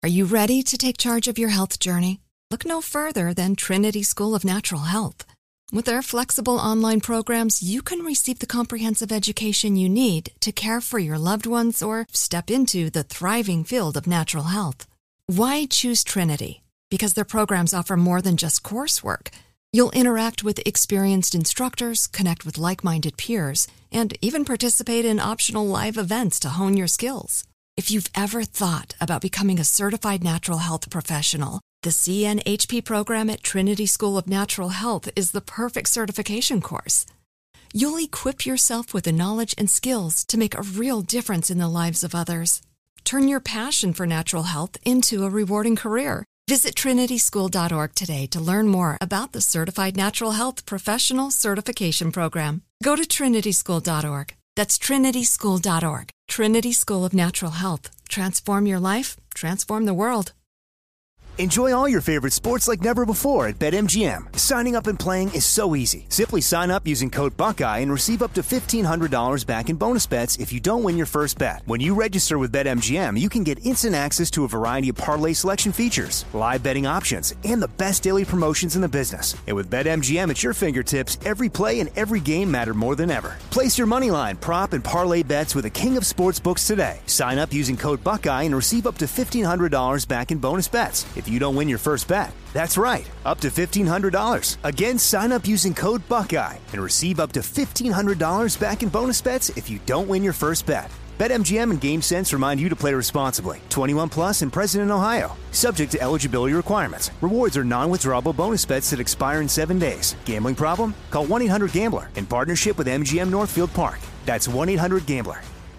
Are you ready to take charge of your health journey? Look no further than Trinity School of Natural Health. With their flexible online programs, you can receive the comprehensive education you need to care for your loved ones or step into the thriving field of natural health. Why choose Trinity? Because their programs offer more than just coursework. You'll interact with experienced instructors, connect with like-minded peers, and even participate in optional live events to hone your skills. If you've ever thought about becoming a certified natural health professional, the CNHP program at Trinity School of Natural Health is the perfect certification course. You'll equip yourself with the knowledge and skills to make a real difference in the lives of others. Turn your passion for natural health into a rewarding career. Visit trinityschool.org today to learn more about the Certified Natural Health Professional Certification Program. Go to trinityschool.org. That's trinityschool.org. Trinity School of Natural Health. Transform your life, transform the world. Enjoy all your favorite sports like never before at BetMGM. Signing up and playing is so easy. Simply sign up using code Buckeye and receive up to $1,500 back in bonus bets if you don't win your first bet. When you register with BetMGM, you can get instant access to a variety of parlay selection features, live betting options, and the best daily promotions in the business. And with BetMGM at your fingertips, every play and every game matter more than ever. Place your moneyline, prop, and parlay bets with the king of sportsbooks today. Sign up using code Buckeye and receive up to $1,500 back in bonus bets if you don't win your first bet. That's right, up to $1,500. Again, sign up using code Buckeye and receive up to $1,500 back in bonus bets if you don't win your first bet. BetMGM and GameSense remind you to play responsibly. 21 plus and present in Ohio. Subject to eligibility requirements. Rewards are non-withdrawable bonus bets that expire in 7 days. Gambling problem? Call 1-800-GAMBLER in partnership with MGM Northfield Park. That's 1-800-GAMBLER.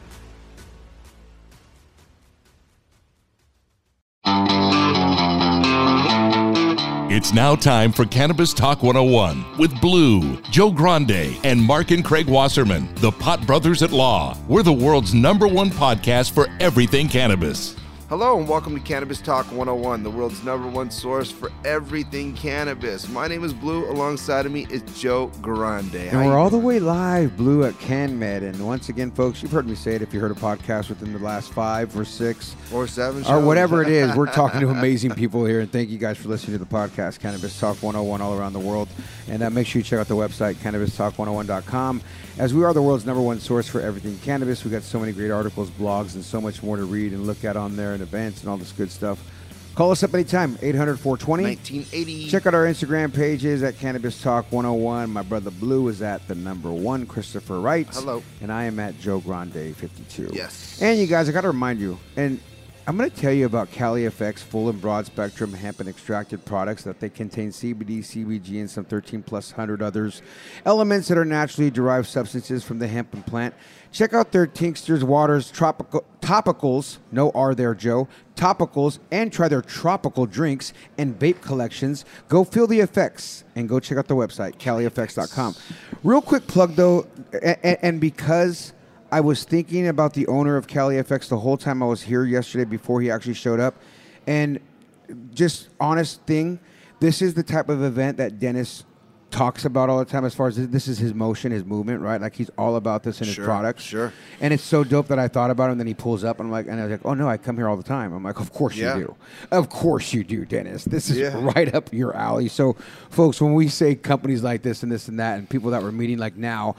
It's now time for Cannabis Talk 101 with Blue, Joe Grande, and Mark and Craig Wasserman, the Pot Brothers at Law. We're the world's #1 podcast for everything cannabis. Hello and welcome to Cannabis Talk 101, the world's #1 source for everything cannabis. My name is Blue. Alongside of me is Joe Grande. And we're all the way live, Blue, at CanMed. And once again, folks, you've heard me say it if you heard a podcast within the last 5 or 6 or 7 shows. Or whatever it is. We're talking to amazing people here. And thank you guys for listening to the podcast, Cannabis Talk 101, all around the world. And make sure you check out the website, CannabisTalk101.com. As we are the world's #1 source for everything cannabis, we got so many great articles, blogs, and so much more to read and look at on there and events and all this good stuff. Call us up anytime, 800-420-1980. Check out our Instagram pages at Cannabis Talk 101. My brother Blue is at the #1, Christopher Wright. Hello. And I am at Joe Grande 52. Yes. And you guys, I got to remind you, and I'm going to tell you about CaliFX full and broad spectrum hemp and extracted products that they contain CBD, CBG, and some 13+ others. Elements that are naturally derived substances from the hemp and plant. Check out their tinctures, waters, topicals, no R there, Joe, topicals, and try their tropical drinks and vape collections. Go feel the effects and go check out their website, CaliFX.com. Real quick plug, though, and because I was thinking about the owner of CaliFX the whole time I was here yesterday before he actually showed up. And just honest thing, this is the type of event that Dennis talks about all the time as far as this is his motion, his movement, right? Like he's all about this in his products. Sure. And it's so dope that I thought about him, and then he pulls up and I was like, oh no, I come here all the time. I'm like, of course you do. Of course you do, Dennis. This is right up your alley. So folks, when we say companies like this and this and that and people that we're meeting like now,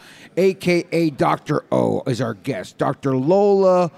AKA Dr. O is our guest. Dr. Lola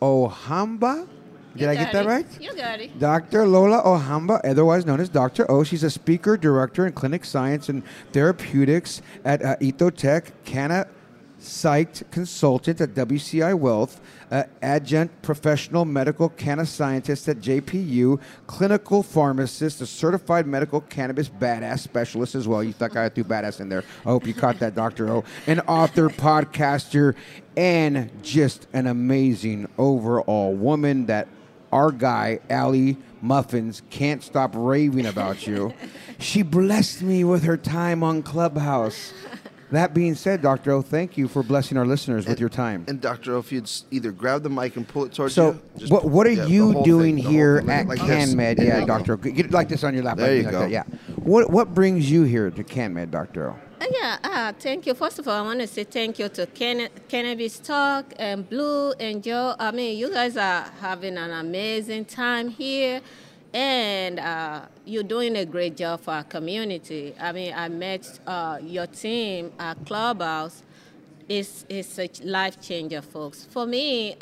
Ohamba. Did I get that right? You got it. Dr. Lola Ohamba, otherwise known as Dr. O. She's a speaker, director in clinic science and therapeutics at Ethotech, Canna Psyched consultant at WCI Wealth, adjunct professional medical cannabis scientist at JPU, clinical pharmacist, a certified medical cannabis badass specialist as well. You thought I threw badass in there. I hope you caught that, Dr. O. An author, podcaster, and just an amazing overall woman that our guy, Allie Muffins, can't stop raving about you. She blessed me with her time on Clubhouse. That being said, Dr. O, thank you for blessing our listeners with your time. And Dr. O, if you'd either grab the mic and pull it towards you. So what are you doing here at like CanMed? Yeah, Dr. O. Get it like this on your lap. There you like go. That, yeah. What brings you here to CanMed, Dr. O? Thank you. First of all, I want to say thank you to Cannabis Talk and Blue and Joe. I mean, you guys are having an amazing time here, and you're doing a great job for our community. I mean, I met your team at Clubhouse. It's a life changer, folks. For me,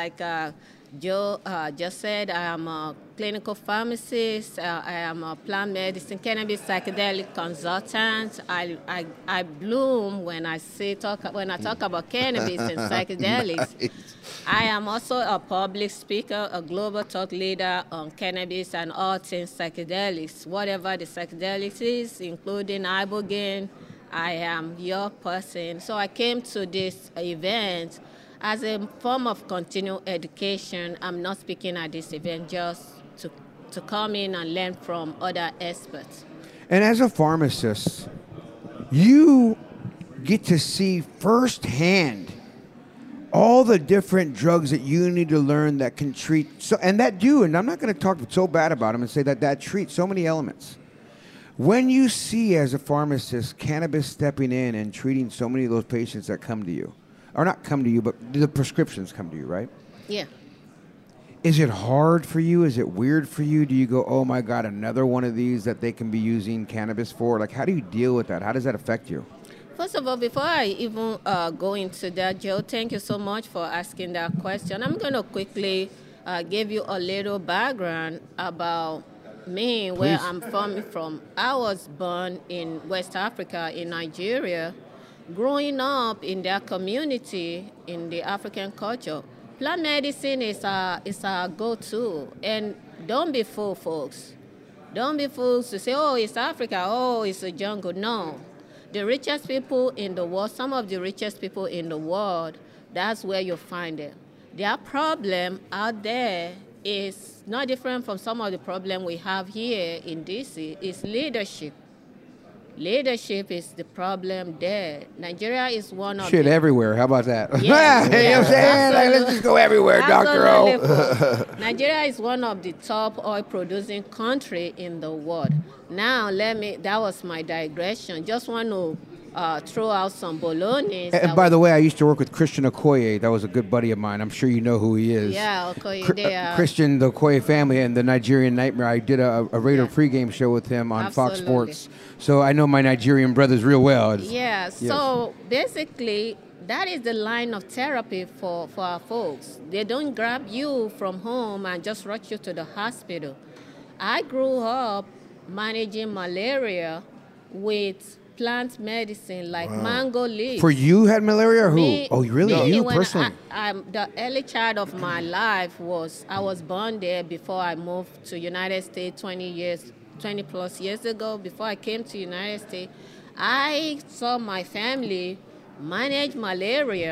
Joe just said, I am a clinical pharmacist. I am a plant medicine, cannabis psychedelic consultant. I bloom when I talk about cannabis and psychedelics. Nice. I am also a public speaker, a global thought leader on cannabis and all things psychedelics. Whatever the psychedelics is, including ibogaine, I am your person. So I came to this event as a form of continual education. I'm not speaking at this event just to come in and learn from other experts. And as a pharmacist, you get to see firsthand all the different drugs that you need to learn that can treat. So, and that do, and I'm not going to talk so bad about them and say that treats so many elements. When you see, as a pharmacist, cannabis stepping in and treating so many of those patients that come to you, or not come to you, but the prescriptions come to you, right? Yeah. Is it hard for you? Is it weird for you? Do you go, oh my God, another one of these that they can be using cannabis for? Like, how do you deal with that? How does that affect you? First of all, before I even go into that, Joe, thank you so much for asking that question. I'm going to quickly give you a little background about me, where I'm from. I was born in West Africa, in Nigeria. Growing up in their community, in the African culture, plant medicine is a go-to. And don't be fooled, folks. Don't be fooled to say, oh, it's Africa, oh, it's a jungle. No. The richest people in the world, some of the richest people in the world, that's where you find them. Their problem out there is not different from some of the problem we have here in D.C. It's leadership. Leadership is the problem there. Nigeria is one of everywhere. How about that? Yeah, You know what I'm saying? Like, let's just go everywhere, Dr. O. Nigeria is one of the top oil producing country in the world. Now, that was my digression. Just want to throw out some bolognese. And by the way, I used to work with Christian Okoye. That was a good buddy of mine. I'm sure you know who he is. Yeah, Okoye. Christian, the Okoye family, and the Nigerian Nightmare. I did a Raider pregame show with him on Fox Sports. So I know my Nigerian brothers real well. Yeah, so basically, that is the line of therapy for our folks. They don't grab you from home and just rush you to the hospital. I grew up managing malaria with plant medicine like mango leaves. For you had malaria or who? You personally? The early child of my life I was born there before I moved to United States 20 plus years ago. Before I came to United States, I saw my family manage malaria.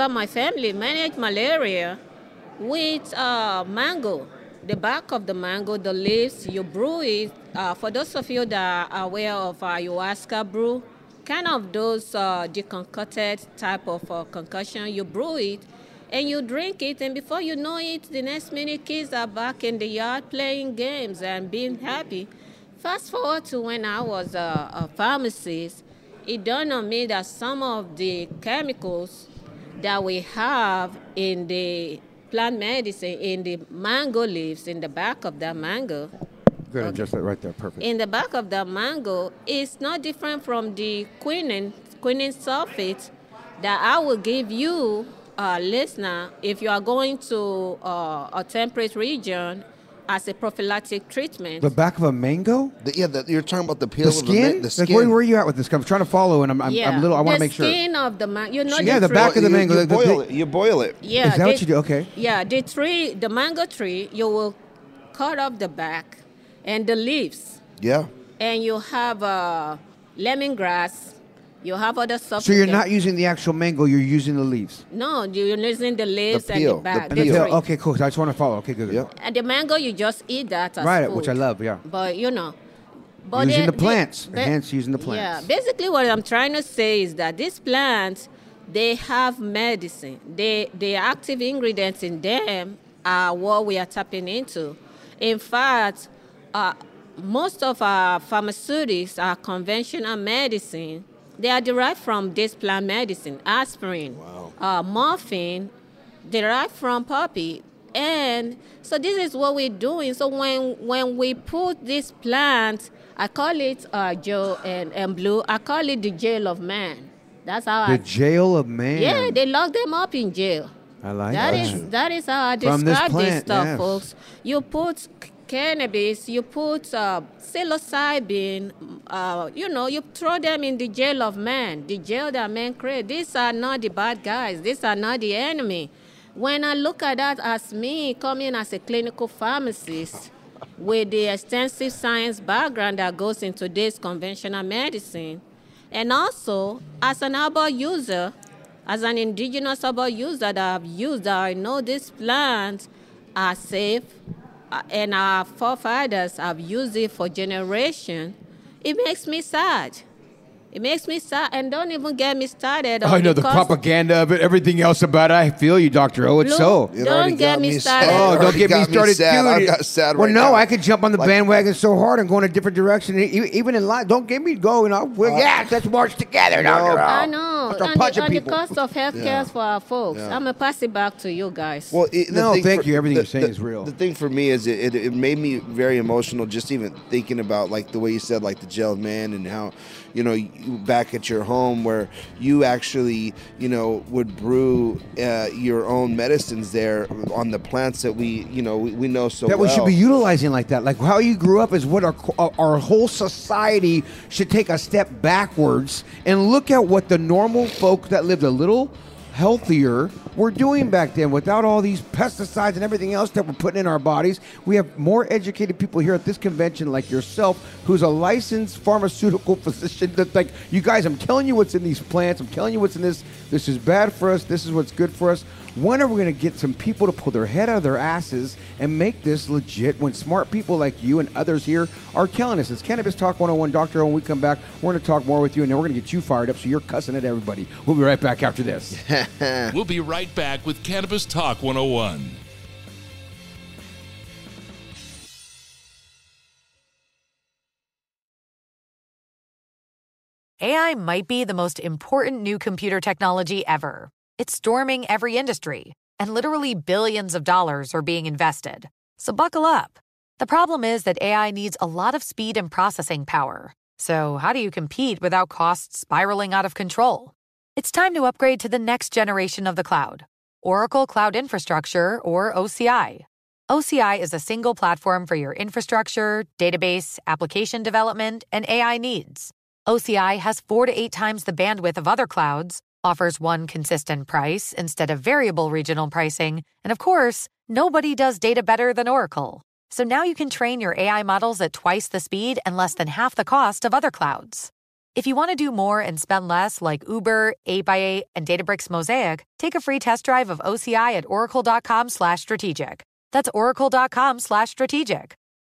With mango. The bark of the mango, the leaves, you brew it. For those of you that are aware of ayahuasca brew, kind of those deconcocted type of concussion, you brew it and you drink it, and before you know it, the next minute kids are back in the yard playing games and being happy. Fast forward to when I was a pharmacist, it dawned on me that some of the chemicals that we have in the plant medicine, in the mango leaves, in the back of that mango. Good, adjust that right there, perfect. In the back of the mango, is not different from the quinine sulfate that I will give you, listener, if you are going to a temperate region as a prophylactic treatment. The back of a mango? You're talking about the peel the skin? The skin. Like, where are you at with this? I'm trying to follow, and I'm little. I want to make sure. The skin of the mango. The back of the mango. You boil it. Yeah. Is that what you do? Okay. Yeah, the mango tree, you will cut off the back and the leaves. Yeah. And you have lemongrass. You have other stuff. So you're not using the actual mango, you're using the leaves? No, you're using the leaves the peel, and the back. The peel. Okay, cool. I just want to follow. Okay, good. Yep. And the mango, you just eat that as right, food. which I love, yeah. But, using the plants, hence using the plants. Yeah, basically what I'm trying to say is that these plants, they have medicine. The active ingredients in them are what we are tapping into. In fact, most of our pharmaceutics, our conventional medicine, they are derived from this plant medicine. Aspirin, morphine, derived from poppy. And so this is what we're doing. So when we put this plant, I call it, Joe and Blue, I call it the jail of man. That's how The jail of man. Yeah, they lock them up in jail. I like That is how I From this describe this plant, stuff, yes. folks. You put cannabis, you put psilocybin, you throw them in the jail of man, the jail that men create. These are not the bad guys. These are not the enemy. When I look at that as me coming as a clinical pharmacist with the extensive science background that goes into this conventional medicine, and also as an herbal user, as an indigenous herbal user that I've used, that I know these plants are safe, and our forefathers have used it for generations, it makes me sad. It makes me sad, and don't even get me started. I know the propaganda of it, everything else about it. I feel you, Dr. O. It's so. Don't get me started. Oh, don't get me started, sad. dude. I got sad well, right no, now. I could jump on the bandwagon so hard and go in a different direction, even in life. Don't get me going. Yes, let's march together, Dr. O. I know. Start punching And the people. cost of healthcare for our folks. I'm going to pass it back to you guys. Well, Thank you. Everything you're saying is real. The thing for me is it made me very emotional just even thinking about like the way you said like the jail of man and how, you back at your home where you actually, would brew your own medicines there on the plants that we know so that well. we should be utilizing like that. Like how you grew up is what our whole society should take a step backwards and look at what the normal folk that lived a little healthier were doing back then without all these pesticides and everything else that we're putting in our bodies. We have more educated people here at this convention like yourself who's a licensed pharmaceutical physician that's like, you guys, I'm telling you what's in these plants. I'm telling you what's in this. This is bad for us. This is what's good for us. When are we going to get some people to pull their head out of their asses and make this legit when smart people like you and others here are telling us? It's Cannabis Talk 101. Dr. O, when we come back, we're going to talk more with you, and then we're going to get you fired up so you're cussing at everybody. We'll be right back after this. We'll be right back with Cannabis Talk 101. AI might be the most important new computer technology ever. It's storming every industry, and literally billions of dollars are being invested. So buckle up. The problem is that AI needs a lot of speed and processing power. So how do you compete without costs spiraling out of control? It's time to upgrade to the next generation of the cloud, Oracle Cloud Infrastructure, or OCI. OCI is a single platform for your infrastructure, database, application development, and AI needs. OCI has 4 to 8 times the bandwidth of other clouds, offers one consistent price instead of variable regional pricing, and of course, nobody does data better than Oracle. So now you can train your AI models at twice the speed and less than half the cost of other clouds. If you want to do more and spend less like Uber, 8x8, and Databricks Mosaic, take a free test drive of OCI at oracle.com/strategic. That's oracle.com/strategic.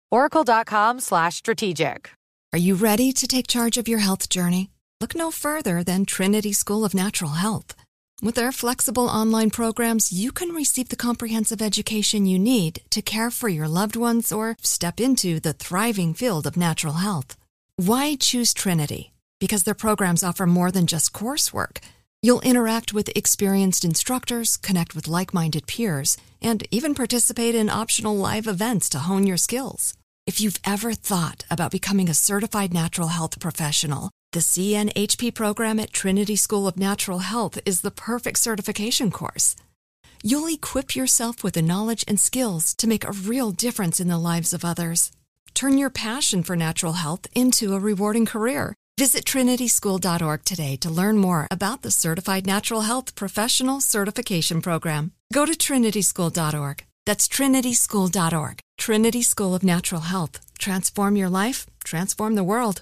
Oracle.com/strategic. Are you ready to take charge of your health journey? Look no further than Trinity School of Natural Health. With their flexible online programs, you can receive the comprehensive education you need to care for your loved ones or step into the thriving field of natural health. Why choose Trinity? Because their programs offer more than just coursework. You'll interact with experienced instructors, connect with like-minded peers, and even participate in optional live events to hone your skills. If you've ever thought about becoming a certified natural health professional, the CNHP program at Trinity School of Natural Health is the perfect certification course. You'll equip yourself with the knowledge and skills to make a real difference in the lives of others. Turn your passion for natural health into a rewarding career. Visit trinityschool.org today to learn more about the Certified Natural Health Professional Certification Program. Go to trinityschool.org. That's trinityschool.org. Trinity School of Natural Health. Transform your life, transform the world.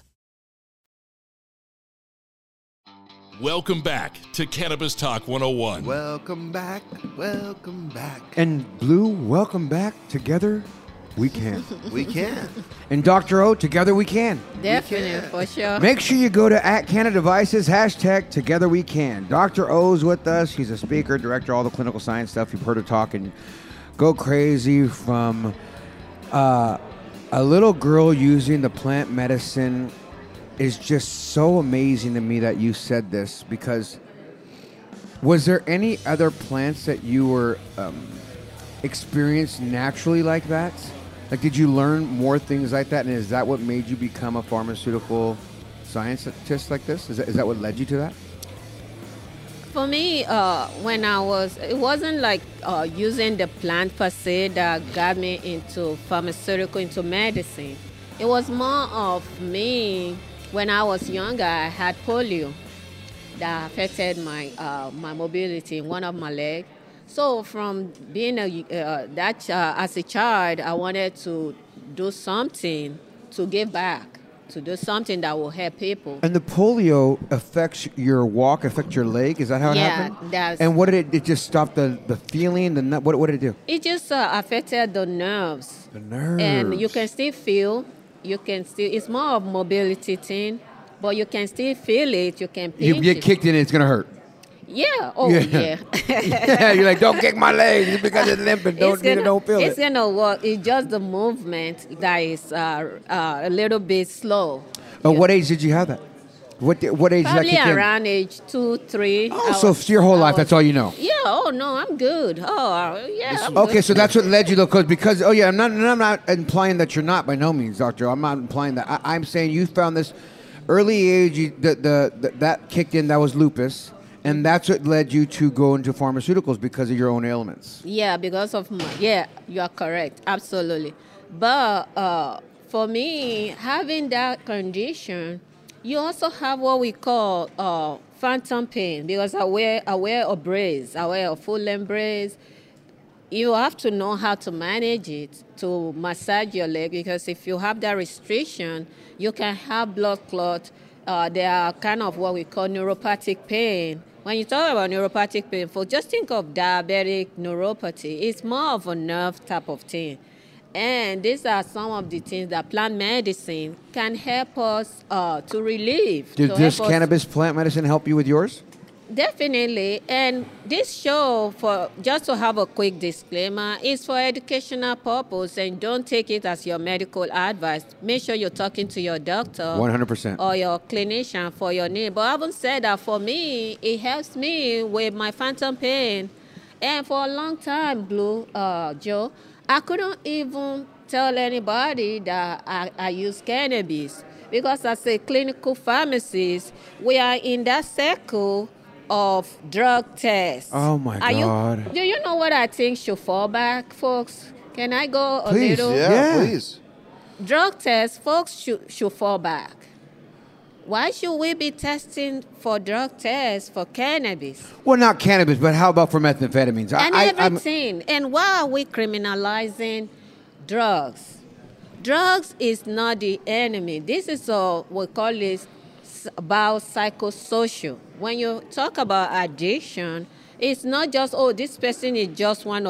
Welcome back to Cannabis Talk 101. Welcome back. Welcome back. And Blue, welcome back. Together, we can. We can. And Dr. O, together we can. Definitely, for sure. Make sure you go to @CannaDevices, #Together We Can. Dr. O's with us. He's a speaker, director, all the clinical science stuff. You've heard her talk and go crazy from a little girl using the plant medicine is just so amazing to me that you said this, because was there any other plants that you were experienced naturally like that? Like, did you learn more things like that, and is that what made you become a pharmaceutical scientist like this? Is that what led you to that? For me, it wasn't like using the plant per se that got me into into medicine. It was more of me, when I was younger, I had polio that affected my mobility in one of my legs. So from being as a child, I wanted to do something to give back, to do something that will help people. And the polio affects your walk, affects your leg? Is that how it happened? Yeah, and what did it just stop the feeling? What did it do? It just affected the nerves. The nerves. And you can still feel, it's more of mobility thing, but you can still feel it, you can pinch You get kicked in, it's going to hurt. Yeah. Oh, yeah. Yeah, you're like, don't kick my leg because it's limping. Don't feel it. It's going to work. It's just the movement that is a little bit slow. What age did you have that? What age Probably did that kick in? around age 2, 3. Oh, so your whole life, that's all you know? Yeah. Oh, no, I'm good. Oh, yeah, I'm okay, good. so that's what led you, though, because I'm not implying that you're not, by no means, doctor. I'm not implying that. I'm saying you found this early age, that kicked in, that was lupus. And that's what led you to go into pharmaceuticals, because of your own ailments. Yeah, because of you are correct, absolutely. But for me, having that condition, you also have what we call phantom pain, because I wear a brace, I wear a full-length brace. You have to know how to manage it, to massage your leg, because if you have that restriction, you can have blood clot. They are kind of what we call neuropathic pain. When you talk about neuropathic pain, just think of diabetic neuropathy. It's more of a nerve type of thing. And these are some of the things that plant medicine can help us to relieve. Did this cannabis plant medicine help you with yours? Definitely. And this show, just to have a quick disclaimer, is for educational purpose, and don't take it as your medical advice. Make sure you're talking to your doctor 100%. or your clinician for your need. But I haven't said that for me, it helps me with my phantom pain. And for a long time, Joe, I couldn't even tell anybody that I use cannabis, because as a clinical pharmacist, we are in that circle of drug tests. Oh, my God. Do you know what I think should fall back, folks? Can I go a Please. little? Yeah, please. Drug tests, folks should fall back. Why should we be testing for drug tests for cannabis? Well, not cannabis, but how about for methamphetamines? And everything. And why are we criminalizing drugs? Drugs is not the enemy. This is we call it about psychosocial. When you talk about addiction, it's not just, this person is just want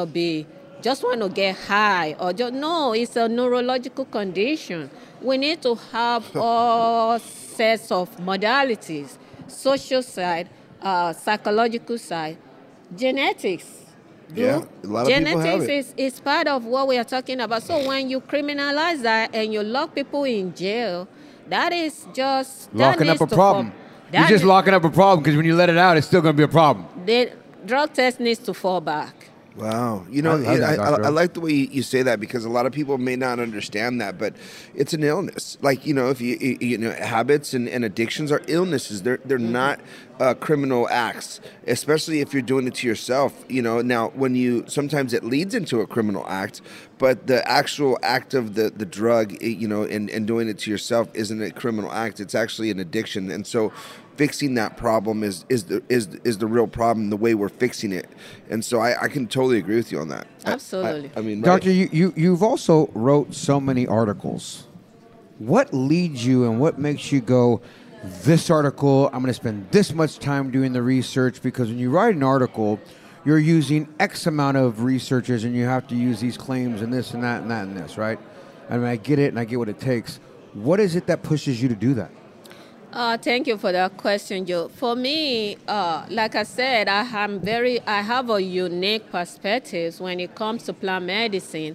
to get high, no, it's a neurological condition. We need to have all sets of modalities: social side, psychological side, genetics. Yeah, a lot of people have it. Genetics is part of what we are talking about. So when you criminalize that and you lock people in jail, that is just locking up a problem. You're just locking up a problem, because when you let it out, it's still going to be a problem. The drug test needs to fall back. Wow. You I know, love that, I like the way you say that, because a lot of people may not understand that, but it's an illness. Like, if you know, habits and addictions are illnesses. They're not criminal acts, especially if you're doing it to yourself. Now sometimes it leads into a criminal act, but the actual act of the drug, and doing it to yourself isn't a criminal act. It's actually an addiction. And so fixing that problem is the real problem, the way we're fixing it. And so I can totally agree with you on that. Absolutely. I mean, Doctor, you've also wrote so many articles. What leads you and what makes you go, this article, I'm going to spend this much time doing the research? Because when you write an article, you're using X amount of researchers, and you have to use these claims and this and that and that and this, right? I mean, I get it, and I get what it takes. What is it that pushes you to do that? Thank you for that question, Joe. For me, like I said, I have a unique perspective when it comes to plant medicine.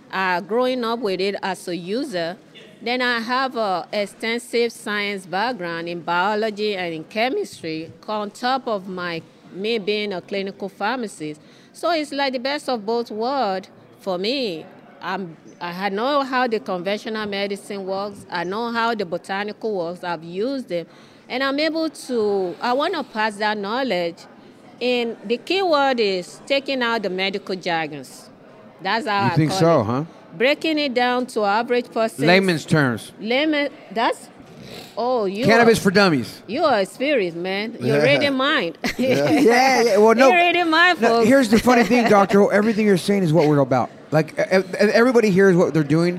growing up with it as a user. Then I have an extensive science background in biology and in chemistry on top of me being a clinical pharmacist. So it's like the best of both worlds for me. I know how the conventional medicine works. I know how the botanical works. I've used them. And I'm able to, I want to pass that knowledge. And the key word is taking out the medical jargons. That's how I think call so, it. huh? Breaking it down to average person. Layman's terms. Cannabis for dummies. You are a spirit, man. You're reading mind. Yeah. Well, no. You're reading mind, No, folks. here's the funny thing, Doctor. Everything you're saying is what we're about. Like, everybody hears what they're doing.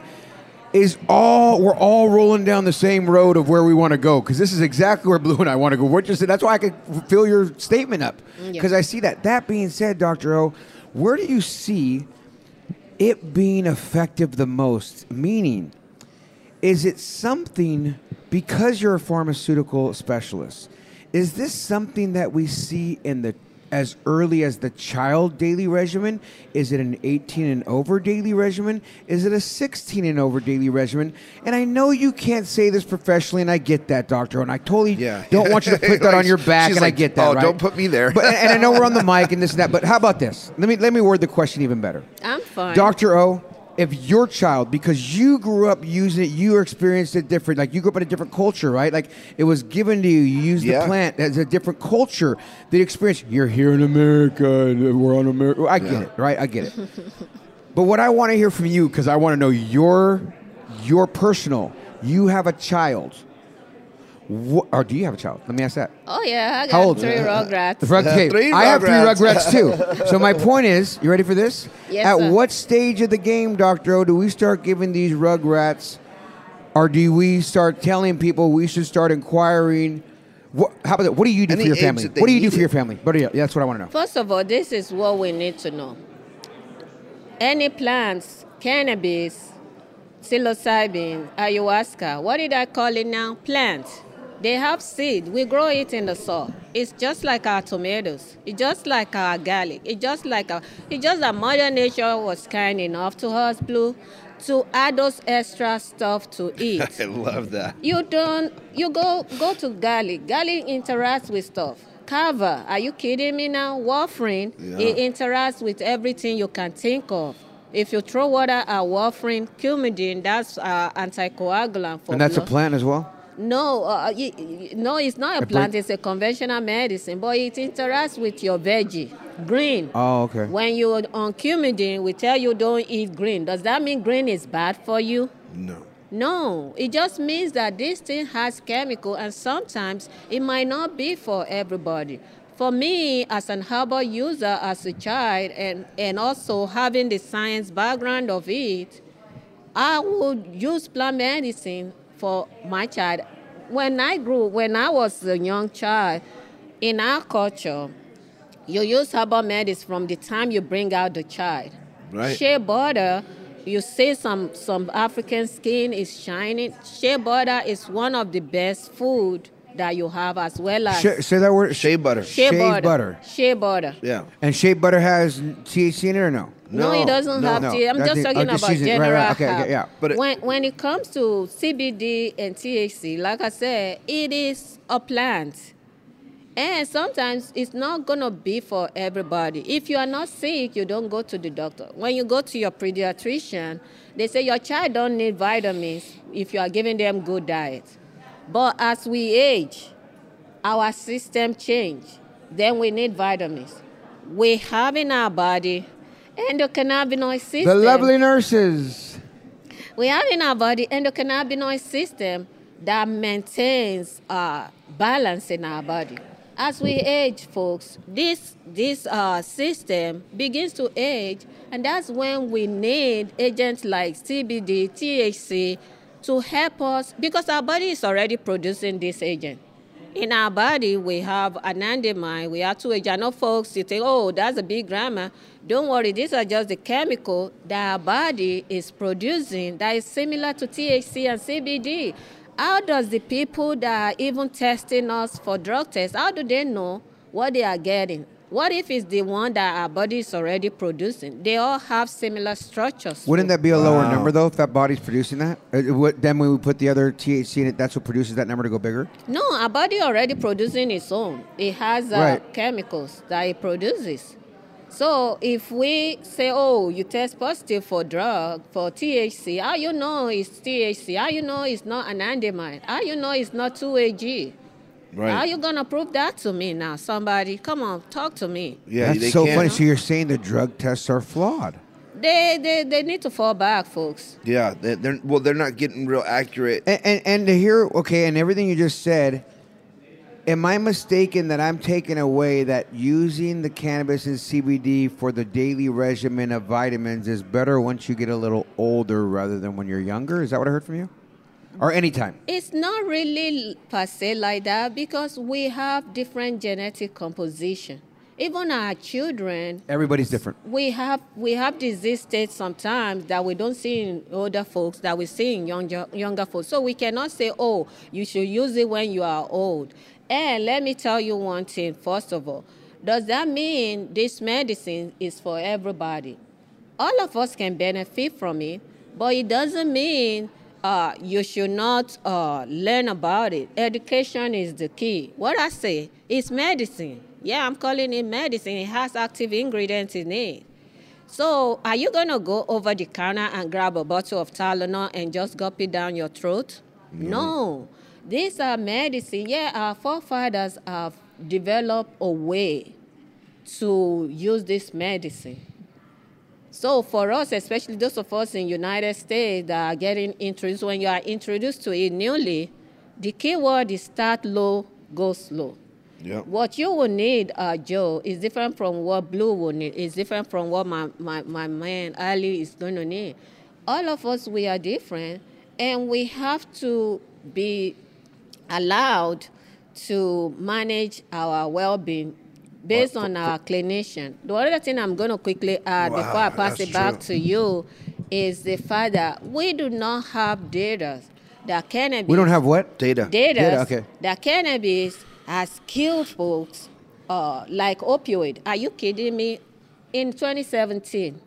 We're all rolling down the same road of where we want to go, because this is exactly where Blue and I want to go. That's why I could fill your statement up, because I see that. That being said, Dr. O, where do you see it being effective the most? Meaning, is it something, because you're a pharmaceutical specialist, is this something that we see as early as the child daily regimen? Is it an 18 and over daily regimen? Is it a 16 and over daily regimen? And I know you can't say this professionally, and I get that, Doctor, and I totally don't want you to put that on your back, and I get that, right? Don't put me there. But, and I know we're on the mic and this and that, but how about this? Let me word the question even better. I'm fine. Dr. O, if your child, because you grew up using it, you experienced it different, like you grew up in a different culture, right? Like it was given to you, you used the plant as a different culture. The experience, you're here in America, and we're on America. I get it, right? I get it. But what I want to hear from you, because I want to know your personal, you have a child. Or do you have a child? Let me ask that. Oh, yeah. I How old? got 3 Rugrats. Okay. I have 3 Rugrats, too. So my point is, you ready for this? Yes, At sir. what stage of the game, Dr. O, do we start giving these Rugrats, or do we start telling people we should start inquiring? How about that? What do you do for your family? What do you do for your family? That's what I want to know. First of all, this is what we need to know. Any plants, cannabis, psilocybin, ayahuasca, what did I call it now? Plants. They have seed. We grow it in the soil. It's just like our tomatoes. It's just like our garlic. It's just that Mother Nature was kind enough to us, Blue, to add those extra stuff to eat. I love that. You go to garlic. Garlic interacts with stuff. Kava, are you kidding me now? Warfarin, it interacts with everything you can think of. If you throw water at warfarin, Coumadin, that's anticoagulant for And that's a blood. plant as well? No, no, it's not a plant. It's a conventional medicine, but it interacts with your veggie. Green. Oh, okay. When you're on Coumadin, we tell you don't eat green. Does that mean green is bad for you? No. No, it just means that this thing has chemical, and sometimes it might not be for everybody. For me, as an herbal user, as a child, and also having the science background of it, I would use plant medicine for my child. When I was a young child, in our culture, you use herbal medicine from the time you bring out the child. Right. Shea butter, you see some African skin is shining. Shea butter is one of the best food that you have, as well as Say that word. Shea butter. shea butter. Shea butter. Yeah. And shea butter has THC in it or no? No, it doesn't have no. to. I'm just talking just about using it. general Right. Okay, herb. yeah. But when it comes to CBD and THC, like I said, it is a plant. And sometimes it's not going to be for everybody. If you are not sick, you don't go to the doctor. When you go to your pediatrician, they say your child don't need vitamins if you are giving them good diet. But as we age, our system change. Then we need vitamins. We have in our body endocannabinoid system. The lovely nurses. We have in our body endocannabinoid system that maintains balance in our body. As we age, folks, this system begins to age, and that's when we need agents like CBD, THC to help us, because our body is already producing this agent. In our body, we have anandamide, we have 2-HG. I know folks, you think, oh, that's a big grammar. Don't worry, these are just the chemical that our body is producing that is similar to THC and CBD. How does the people that are even testing us for drug tests, how do they know what they are getting? What if it's the one that our body is already producing? They all have similar structures. Wouldn't that be a lower number, though, if that body's producing that? Then when we put the other THC in it, that's what produces that number to go bigger? No, our body already producing its own. It has chemicals that it produces. So if we say, oh, you test positive for THC, how you know it's THC? How you know it's not anandamide? How you know it's not 2AG? Right. How are you going to prove that to me now? Somebody, come on, talk to me. Yeah, that's so funny. So you're saying the drug tests are flawed? They need to fall back, folks. Yeah, they're not getting real accurate. And to hear, and everything you just said, am I mistaken that I'm taking away that using the cannabis and CBD for the daily regimen of vitamins is better once you get a little older rather than when you're younger? Is that what I heard from you? Or anytime? It's not really per se like that because we have different genetic composition. Even our children... Everybody's different. We have disease states sometimes that we don't see in older folks, that we see in younger folks. So we cannot say, oh, you should use it when you are old. And let me tell you one thing, first of all. Does that mean this medicine is for everybody? All of us can benefit from it, but it doesn't mean... you should not learn about it. Education is the key. What I say is medicine. Yeah, I'm calling it medicine. It has active ingredients in it. So are you going to go over the counter and grab a bottle of Tylenol and just gulp it down your throat? No. These are medicine. Yeah, our forefathers have developed a way to use this medicine. So for us, especially those of us in the United States that are getting introduced, when you are introduced to it newly, the key word is start low, go slow. Yep. What you will need, Joe, is different from what Blue will need. It's different from what my man Ali is going to need. All of us, we are different, and we have to be allowed to manage our well-being based on our clinician. The other thing I'm going to quickly add before I pass it back to you is the fact that we do not have data that cannabis... We don't have what? Data, okay. That cannabis has killed folks like opioid. Are you kidding me? In 2017,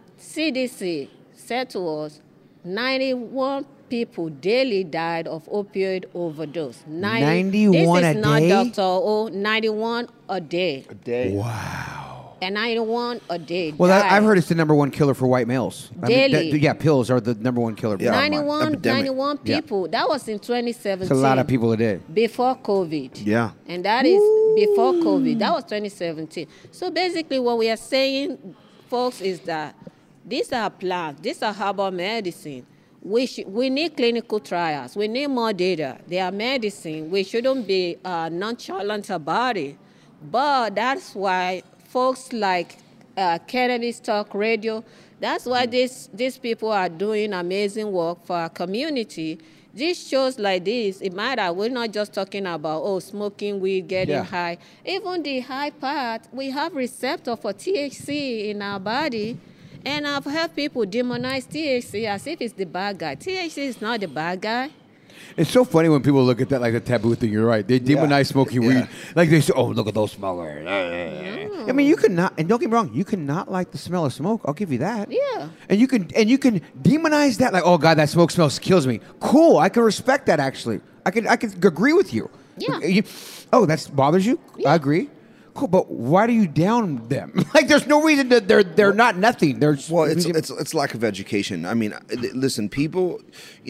CDC said to us 91 people daily died of opioid overdose. 91 this is a not day? Dr. O, 91 a day. A day. Wow. And 91 a day. Well, I've heard it's the number one killer for white males. Daily. Pills are the number one killer. Yeah, 91 people. Yeah. That was in 2017. It's a lot of people a day. Before COVID. Yeah. And that is before COVID. That was 2017. So basically what we are saying, folks, is that these are plants. These are herbal medicine. We need clinical trials. We need more data. They are medicine. We shouldn't be nonchalant about it. But that's why folks like Cannabis Talk Radio, that's why these people are doing amazing work for our community. These shows like this, it matters. We're not just talking about, smoking weed, getting high. Even the high part, we have receptor for THC in our body. And I've heard people demonize THC as if it's the bad guy. THC is not the bad guy. It's so funny when people look at that like a taboo thing. You're right. They demonize smoking weed. Like they say, oh, look at those smokers. I mean, you cannot, and don't get me wrong, you cannot like the smell of smoke. I'll give you that. Yeah. And you can demonize that. Like, oh God, that smoke smells kills me. Cool. I can respect that. Actually, I can agree with you. Yeah. That bothers you? Yeah. I agree. Cool, but why do you down them? Like, there's no reason that they're not nothing. It's lack of education. I mean, listen, people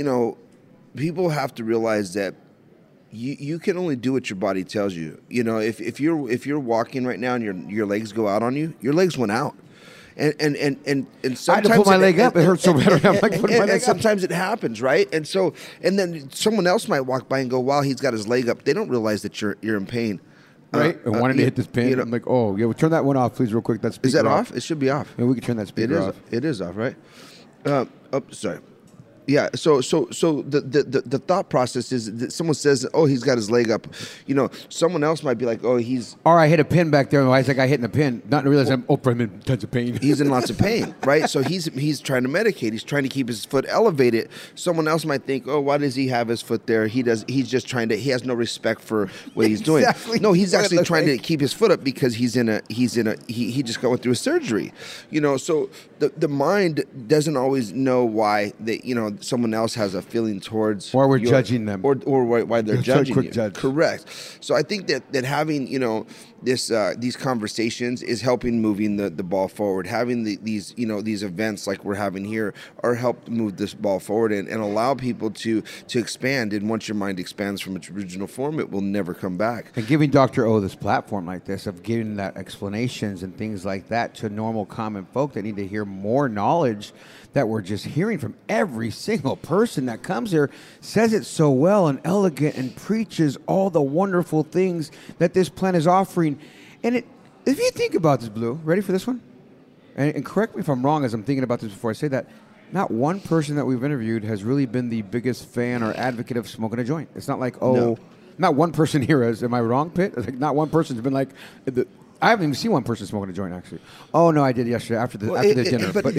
have to realize that you can only do what your body tells you. You know, if you're walking right now and your legs go out on you, your legs went out. And sometimes I had to put my leg up. It hurts so bad. I'm like, putting my leg up. Sometimes it happens, right? And then someone else might walk by and go, "Wow, he's got his leg up." They don't realize that you're in pain. Right, I wanted to hit this pin. I'm like, we'll turn that one off, please, real quick. Is that off? It should be off. Yeah, we can turn that speaker off. It is off, right? Sorry. Yeah. So the thought process is that someone says, "Oh, he's got his leg up." Someone else might be like, "Oh, he's." Or I hit a pin back there. Why is that guy hitting a pin? Not to realize I'm in tons of pain. He's in lots of pain, right? So he's trying to medicate. He's trying to keep his foot elevated. Someone else might think, "Oh, why does he have his foot there? He's just trying to. He has no respect for what he's doing." No, he's actually trying to keep his foot up because he just got through a surgery. So the mind doesn't always know why someone else has a feeling towards, or we're judging them, or why they're judging you. Judge. Correct. So I think that having these conversations is helping moving the ball forward. Having these events like we're having here are helped move this ball forward and allow people to expand. And once your mind expands from its original form, it will never come back. And giving Dr. O this platform like this, of giving that explanations and things like that to normal common folk that need to hear more knowledge that we're just hearing from every single person that comes here, says it so well and elegant and preaches all the wonderful things that this plant is offering. And if you think about this, Blue, ready for this one? And correct me if I'm wrong as I'm thinking about this before I say that, not one person that we've interviewed has really been the biggest fan or advocate of smoking a joint. It's not like, not one person here is, am I wrong, Pitt? Like, not one person's been like, I haven't even seen one person smoking a joint, actually. Oh, no, I did yesterday after the dinner. But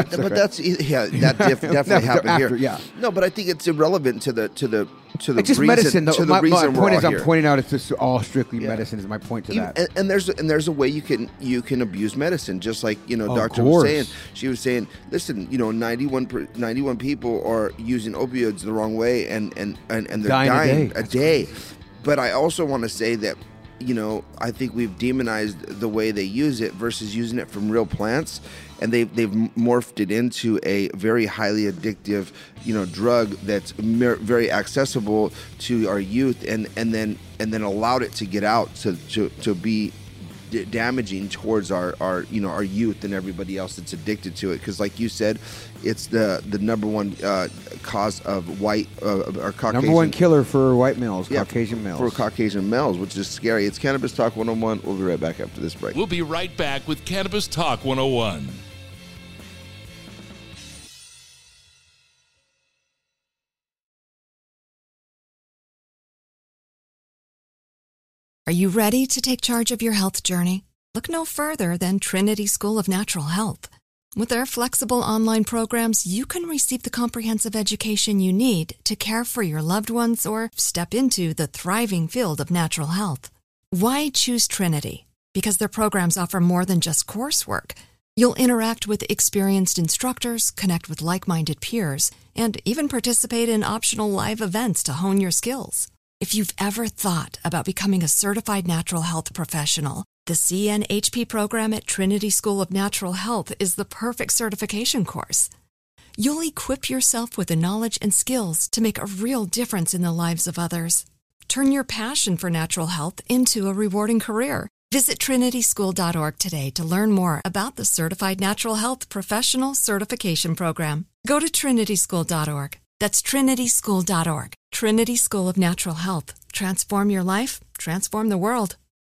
that definitely happened here. Yeah. No, but I think it's irrelevant to the it's just reason, medicine. To the reason my point is, I'm pointing out it's just all strictly medicine. Is my point to that. And there's a way you can abuse medicine, just like Doctor was saying. She was saying, listen, 91 people are using opioids the wrong way, and they're dying a day. But I also want to say that, I think we've demonized the way they use it versus using it from real plants, and they've morphed it into a very highly addictive, drug that's very accessible to our youth, and then allowed it to get out to be damaging towards our youth and everybody else that's addicted to it. Because, like you said, it's the number one cause of white or Caucasian. Number one killer for white males, Caucasian males. For Caucasian males, which is scary. It's Cannabis Talk 101. We'll be right back after this break. We'll be right back with Cannabis Talk 101. Are you ready to take charge of your health journey? Look no further than Trinity School of Natural Health. With their flexible online programs, you can receive the comprehensive education you need to care for your loved ones or step into the thriving field of natural health. Why choose Trinity? Because their programs offer more than just coursework. You'll interact with experienced instructors, connect with like-minded peers, and even participate in optional live events to hone your skills. If you've ever thought about becoming a certified natural health professional, the CNHP program at Trinity School of Natural Health is the perfect certification course. You'll equip yourself with the knowledge and skills to make a real difference in the lives of others. Turn your passion for natural health into a rewarding career. Visit trinityschool.org today to learn more about the Certified Natural Health Professional Certification Program. Go to trinityschool.org. That's trinityschool.org. Trinity School of Natural Health. Transform your life, transform the world.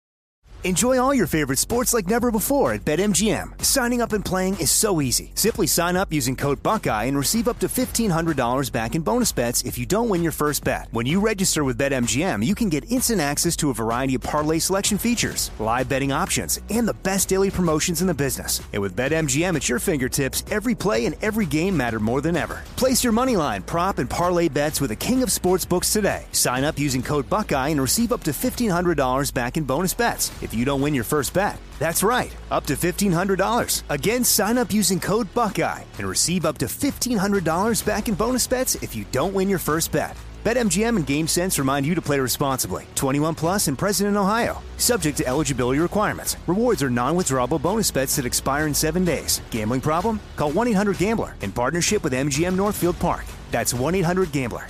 Enjoy all your favorite sports like never before at BetMGM. Signing up and playing is so easy. Simply sign up using code Buckeye and receive up to $1,500 back in bonus bets if you don't win your first bet. When you register with BetMGM, you can get instant access to a variety of parlay selection features, live betting options, and the best daily promotions in the business. And with BetMGM at your fingertips, every play and every game matter more than ever. Place your moneyline, prop, and parlay bets with the king of sportsbooks today. Sign up using code Buckeye and receive up to $1,500 back in bonus bets if you don't win your first bet. That's right, up to $1,500. Again, sign up using code Buckeye and receive up to $1,500 back in bonus bets if you don't win your first bet. BetMGM and GameSense remind you to play responsibly. 21 plus and present in Ohio. Subject to eligibility requirements. Rewards are non-withdrawable bonus bets that expire in 7 days. Gambling problem? Call 1-800-GAMBLER in partnership with MGM Northfield Park. That's 1-800-GAMBLER.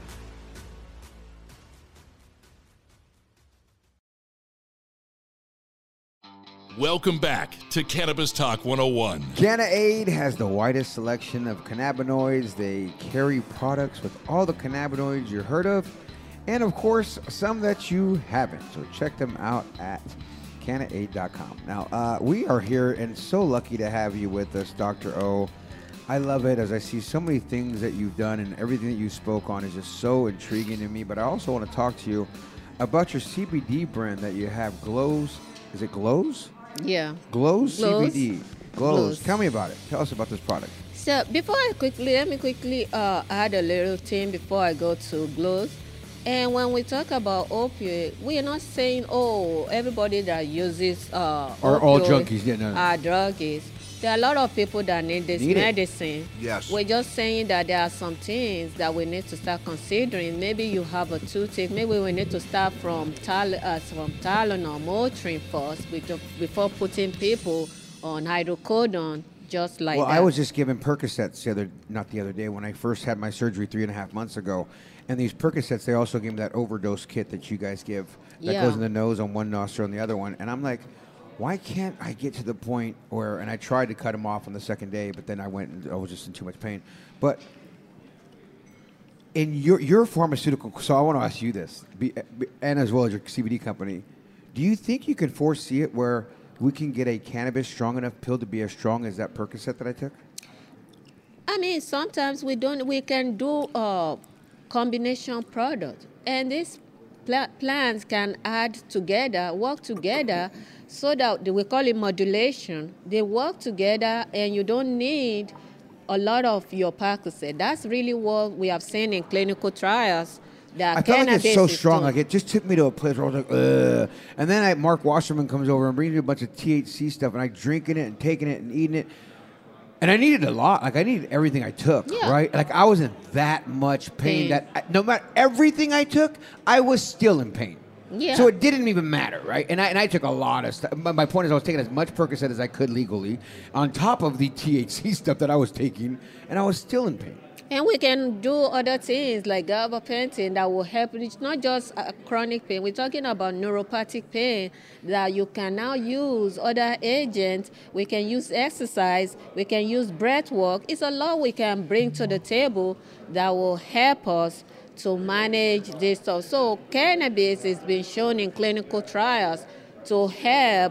Welcome back to Cannabis Talk 101. CannaAid has the widest selection of cannabinoids. They carry products with all the cannabinoids you heard of, and of course, some that you haven't. So check them out at CannaAid.com. Now, we are here and so lucky to have you with us, Dr. O. I love it as I see so many things that you've done, and everything that you spoke on is just so intriguing to me. But I also want to talk to you about your CBD brand that you have, Glows. Is it Glows? Yeah. Glows CBD. Glows. Glows. Tell me about it. Tell us about this product. So let me quickly add a little thing before I go to Glows. And when we talk about opioid, we are not saying, everybody that uses Are all opioid junkies, yeah, no. are druggies. There are a lot of people that need this medicine. Yes. We're just saying that there are some things that we need to start considering. Maybe you have a toothache. Maybe we need to start from Tylenol, Motrin first before putting people on hydrocodone, just like that. Well, I was just given Percocets not the other day, when I first had my surgery 3.5 months ago. And these Percocets, they also gave me that overdose kit that you guys give that goes in the nose on one nostril and the other one. And I'm like, why can't I get to the point where, and I tried to cut them off on the second day, but then I went and I was just in too much pain. But in your pharmaceutical, so I want to ask you this, and as well as your CBD company, do you think you can foresee it where we can get a cannabis strong enough pill to be as strong as that Percocet that I took? I mean, sometimes we can do combination product, and these plants can work together, so that we call it modulation. They work together, and you don't need a lot of your Percocet. That's really what we have seen in clinical trials. I felt like it's so strong. Like, it just took me to a place where I was like, ugh. And then Mark Wasserman comes over and brings me a bunch of THC stuff, and I drinking it and taking it and eating it. And I needed a lot. Like, I needed everything I took, right? Like, I was in that much pain that no matter everything I took, I was still in pain. Yeah. So it didn't even matter, right? And I took a lot of stuff. My point is, I was taking as much Percocet as I could legally on top of the THC stuff that I was taking, and I was still in pain. And we can do other things like gabapentin that will help. It's not just chronic pain. We're talking about neuropathic pain that you can now use other agents. We can use exercise. We can use breath work. It's a lot we can bring to the table that will help us to manage this stuff. So cannabis has been shown in clinical trials to help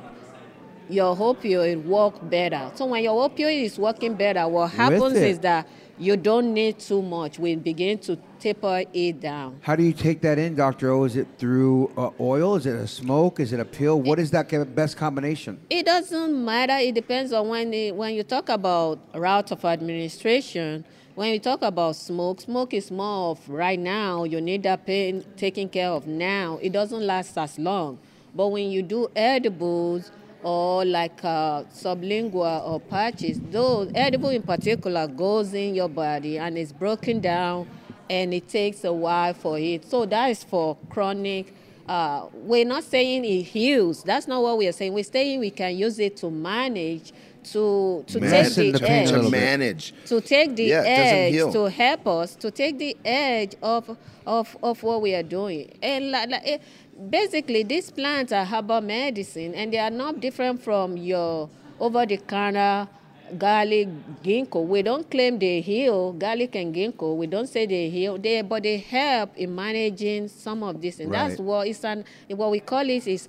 your opioid work better. So when your opioid is working better, what happens is that you don't need too much. We begin to taper it down. How do you take that in, Dr. O? Is it through oil? Is it a smoke? Is it a pill? What is that best combination? It doesn't matter. It depends on when you talk about route of administration. When you talk about smoke is more of right now. You need that pain taken care of now. It doesn't last as long. But when you do edibles, or like sublingual or patches, those edible in particular goes in your body and it's broken down, and it takes a while for it. So that is for chronic. We're not saying it heals. That's not what we are saying. We're saying we can use it to manage, to take the edge, to manage, to take the edge, to help us to take the edge of what we are doing. And basically, these plants are herbal medicine, and they are not different from your over-the-counter garlic, ginkgo. We don't claim they heal garlic and ginkgo. We don't say they heal, but they help in managing some of this. And that's what what we call it is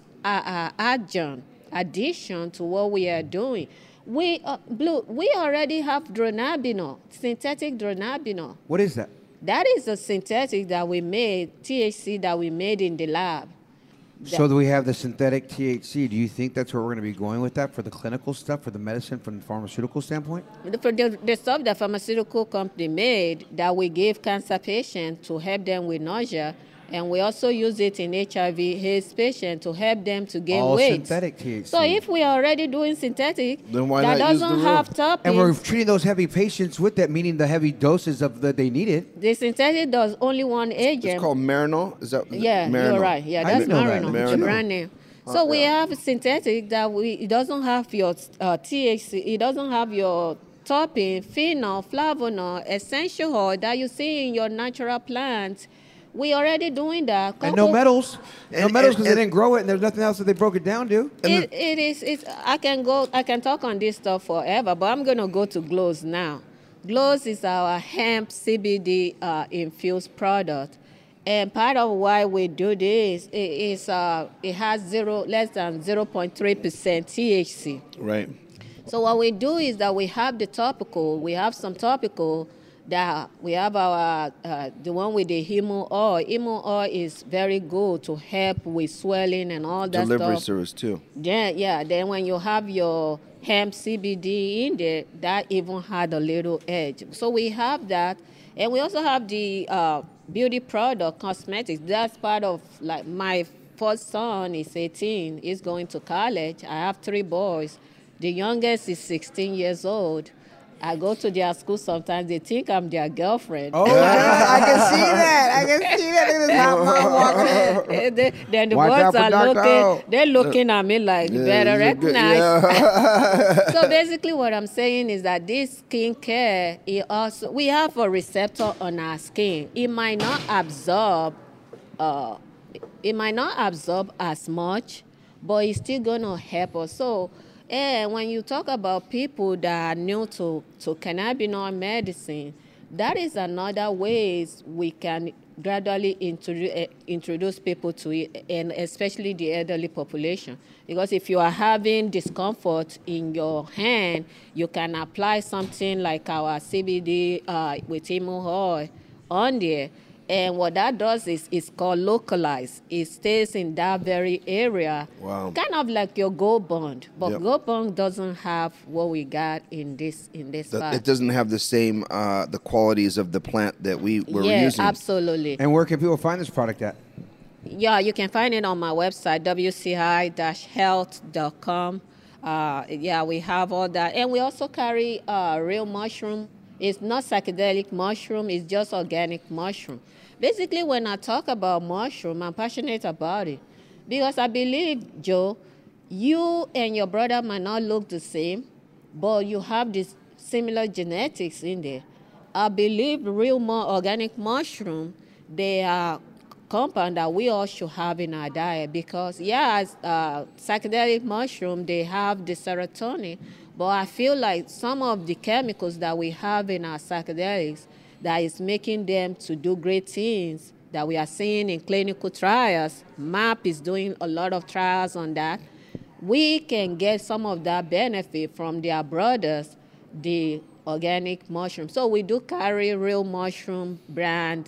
addition to what we are doing. We already have dronabinol, synthetic dronabinol. What is that? That is a synthetic that we made, THC that we made in the lab. So do we have the synthetic THC? Do you think that's where we're going to be going with that for the clinical stuff, for the medicine, from the pharmaceutical standpoint? For the stuff the pharmaceutical company made that we give cancer patients to help them with nausea, and we also use it in HIV/AIDS patients to help them to gain weight. All synthetic THC. So if we are already doing synthetic, then why that not use doesn't the have real? toppings. And we're treating those heavy patients with that, meaning the heavy doses of that they needed. The synthetic does only one agent. It's called Marinol. Is that Marinol? You're right. Yeah, that's Marinol. It's a brand name. So we have synthetic that it doesn't have your THC. It doesn't have your topping, phenol, flavonol, essential oil that you see in your natural plants. We already doing that. And no metals. No metals because they didn't grow it, and there's nothing else that they broke it down to. I can talk on this stuff forever, but I'm going to go to Glows now. Glows is our hemp CBD infused product. And part of why we do this is it has less than 0.3% THC. Right. So what we do is that we have the topical. We have some topical that we have our the one with the hemo oil. Hemo oil is very good to help with swelling and all that Delivery stuff. service too. Yeah. Then when you have your hemp CBD in there, that even had a little edge. So we have that, and we also have the beauty product, cosmetics. That's part of, like, my first son is 18. He's going to college. I have 3 boys. The youngest is 16 years old. I go to their school sometimes. They think I'm their girlfriend. Oh, I can see that. Look at this hot mom walking in. Then the Watch out boys for are Dr. O. looking. They're looking at me like, you better recognize. So basically, what I'm saying is that this skincare, we have a receptor on our skin. It might not absorb. It might not absorb as much, but it's still gonna help us. So. And when you talk about people that are new to cannabinoid medicine, that is another ways we can gradually introduce people to it, and especially the elderly population. Because if you are having discomfort in your hand, you can apply something like our CBD with hemo oil on there. And what that does is it's called localized. It stays in that very area. Wow. Kind of like your Gold Bond. But Yep. Gold Bond doesn't have what we got in this spot. It doesn't have the same the qualities of the plant that we were yeah, using. absolutely. And where can people find this product at? Yeah, you can find it on my website, wci-health.com. Yeah, we have all that. And we also carry real mushroom. It's not psychedelic mushroom. It's just organic mushroom. Basically, when I talk about mushroom, I'm passionate about it. Because I believe, Joe, you and your brother might not look the same, but you have this similar genetics in there. I believe real organic mushroom, they are compound that we all should have in our diet because, psychedelic mushroom, they have the serotonin, but I feel like some of the chemicals that we have in our psychedelics that is making them to do great things that we are seeing in clinical trials. MAP is doing a lot of trials on that. We can get some of that benefit from their brothers, the organic mushroom. So we do carry real mushroom brand,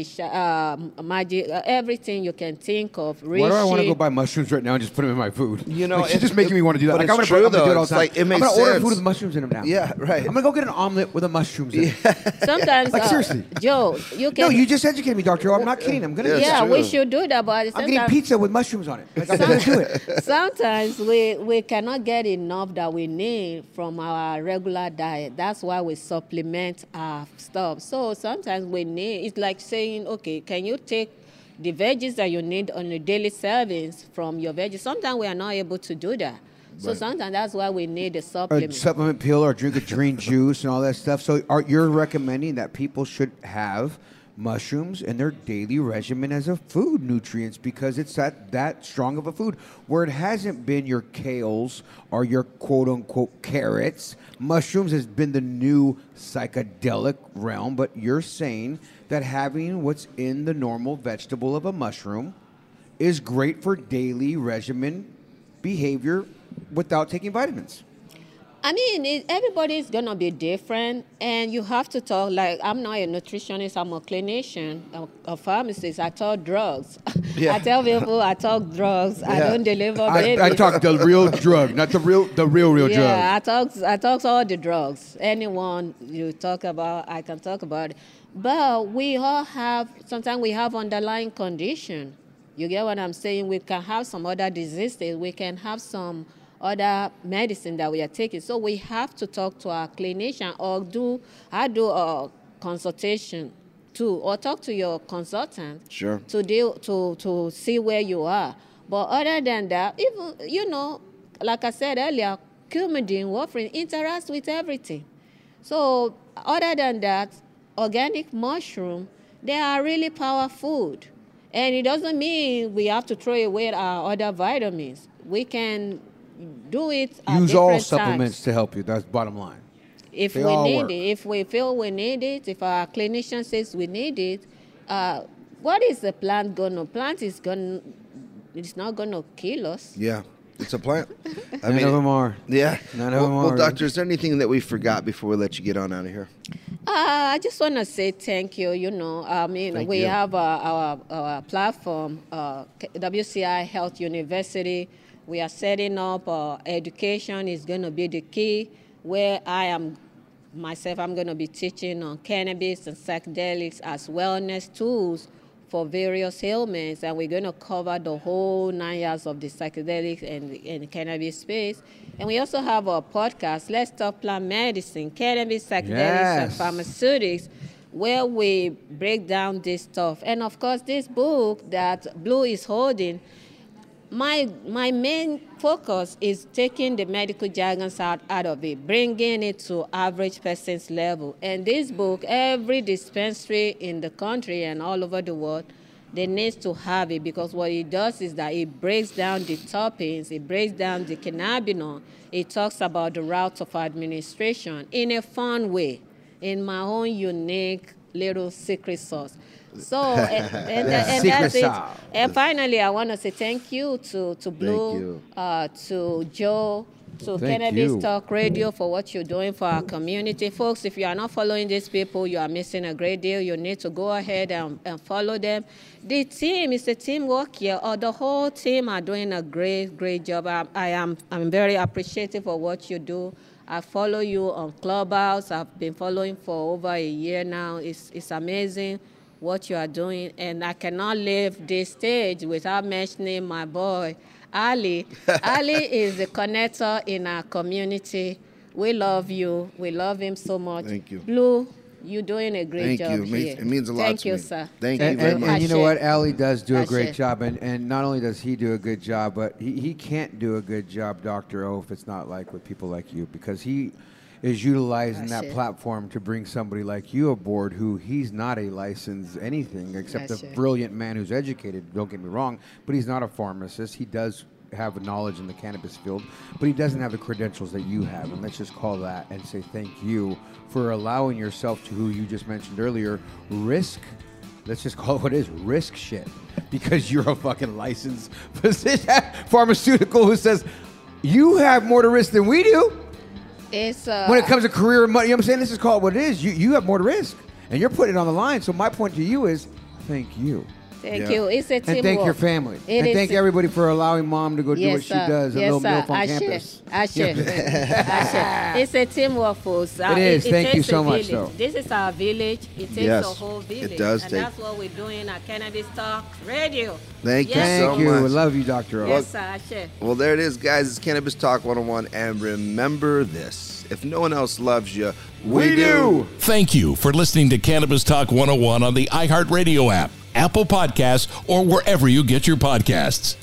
magic, everything you can think of. Why do I want to go buy mushrooms right now and just put them in my food? You know, it's just making me want to do that. but Like, it's I'm true, gonna do it though. all It's the time. like, it makes I'm gonna order sense. food with mushrooms in them now. Yeah, right. I'm gonna go get an omelet with the mushrooms in it. Sometimes, Like, seriously. Joe, you can. No, you just educated me, Dr. O. I'm not kidding. I'm gonna. Yeah, do it's that. we true. should do that, but I'm getting pizza with mushrooms on it. Like, I'm gonna do it. Sometimes we cannot get enough that we need from our regular diet. That's why we supplement our stuff. So sometimes we need, it's like saying, okay, can you take the veggies that you need on a daily servings from your veggies? Sometimes we are not able to do that. So sometimes that's why we need a A supplement. supplement pill or drink a green juice and all that stuff. So you're recommending that people should have mushrooms in their daily regimen as a food nutrients because it's that strong of a food. Where it hasn't been your kales or your quote-unquote carrots, mushrooms has been the new psychedelic realm, but you're saying that having what's in the normal vegetable of a mushroom is great for daily regimen behavior without taking vitamins. I mean, everybody's going to be different, and you have to talk, like, I'm not a nutritionist, I'm a clinician, a pharmacist. I talk drugs. Yeah. I tell people I talk drugs. I don't deliver I babies. talk the real drug, not the real drug. Yeah, I talk all the drugs. Anyone you talk about, I can talk about it. But we all have, sometimes we have underlying condition. You get what I'm saying? We can have some other diseases. We can have some other medicine that we are taking. So we have to talk to our clinician or do a consultation too, or talk to your consultant. Sure. To see where you are. But other than that, even, like I said earlier, Coumadin, warfarin interacts with everything. So other than that, organic mushroom, they are really powerful. And it doesn't mean we have to throw away our other vitamins. We can do it at Use all different supplements times. to help you. That's bottom line. If They we all need work. it, if we feel we need it, if our clinician says we need it, what is the plant going to? It's not going to kill us. Yeah. It's a plant. None of them are. Yeah. None of them are. Well, doctor, is there anything that we forgot before we let you get on out of here? I just want to say thank you. We have our platform, WCI Health University. We are setting up education is going to be the key, where I'm going to be teaching on cannabis and psychedelics as wellness tools for various ailments, and we're going to cover the whole 9 years of the psychedelics and cannabis space. And we also have a podcast, Let's Talk Plant Medicine, Cannabis, Psychedelics, and Pharmaceutics, where we break down this stuff. And of course, this book that Blue is holding, my main focus is taking the medical jargons out of it, bringing it to average person's level. And this book, every dispensary in the country and all over the world, they need to have it, because what it does is that it breaks down the toppings, it breaks down the cannabinoid, it talks about the routes of administration in a fun way, in my own unique little secret sauce. So, and that's it. And finally, I want to say thank you to Blue, to Joe, to Cannabis Talk Radio for what you're doing for our community. Folks, if you are not following these people, you are missing a great deal. You need to go ahead and follow them. The team is a teamwork here. The whole team are doing a great job. I'm very appreciative of what you do. I follow you on Clubhouse. I've been following for over a year now. It's amazing what you are doing, and I cannot leave this stage without mentioning my boy, Ali. Ali is the connector in our community. We love you. We love him so much. Thank you. Blue, you're doing a great job here. It means a lot to me. Thank you, sir. Thank you very much. And you know what? Ali does do a great job, and not only does he do a good job, but he can't do a good job, Dr. O, if it's not like with people like you, because he is utilizing that platform to bring somebody like you aboard, who he's not a licensed anything except a brilliant man who's educated, don't get me wrong, but he's not a pharmacist. He does have knowledge in the cannabis field, but he doesn't have the credentials that you have. And let's just call that and say thank you for allowing yourself to, who you just mentioned earlier, risk. Let's just call it what it is, risk shit, because you're a fucking licensed physician, pharmaceutical, who says you have more to risk than we do. When it comes to career and money, you know what I'm saying? This is called what it is. You have more to risk, and you're putting it on the line. So my point to you is, thank you. Thank you. It's a teamwork. And thank your family. And thank everybody for allowing Mom to go do what she does, a little MILF on campus. It's a teamwork, folks. It is. Thank you so much, though. This is our village. It takes a whole village. It does. And that's what we're doing at Cannabis Talk Radio. Thank you so much. Thank you. We love you, Dr. O. Yes, sir. Ashe. Well, there it is, guys. It's Cannabis Talk 101. And remember this. If no one else loves you, we do. Thank you for listening to Cannabis Talk 101 on the iHeartRadio app, Apple Podcasts, or wherever you get your podcasts.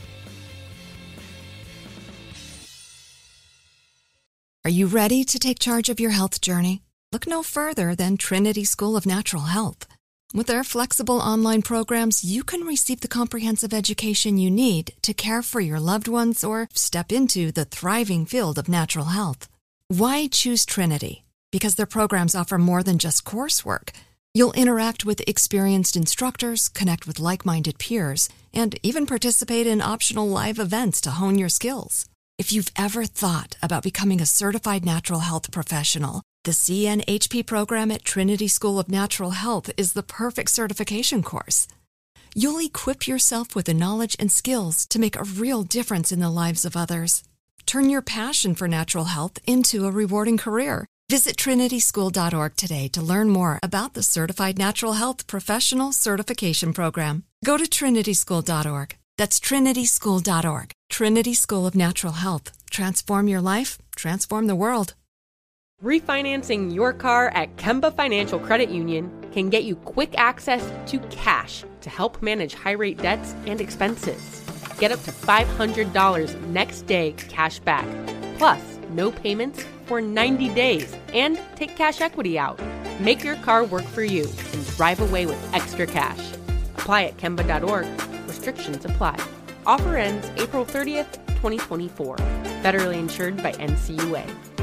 Are you ready to take charge of your health journey? Look no further than Trinity School of Natural Health. With their flexible online programs, you can receive the comprehensive education you need to care for your loved ones or step into the thriving field of natural health. Why choose Trinity? Because their programs offer more than just coursework. You'll interact with experienced instructors, connect with like-minded peers, and even participate in optional live events to hone your skills. If you've ever thought about becoming a certified natural health professional, the CNHP program at Trinity School of Natural Health is the perfect certification course. You'll equip yourself with the knowledge and skills to make a real difference in the lives of others. Turn your passion for natural health into a rewarding career. Visit trinityschool.org today to learn more about the Certified Natural Health Professional Certification Program. Go to trinityschool.org. That's trinityschool.org. Trinity School of Natural Health. Transform your life, transform the world. Refinancing your car at Kemba Financial Credit Union can get you quick access to cash to help manage high-rate debts and expenses. Get up to $500 next day cash back, plus no payments for 90 days, and take cash equity out. Make your car work for you and drive away with extra cash. Apply at Kemba.org. Restrictions apply. Offer ends April 30th, 2024. Federally insured by NCUA.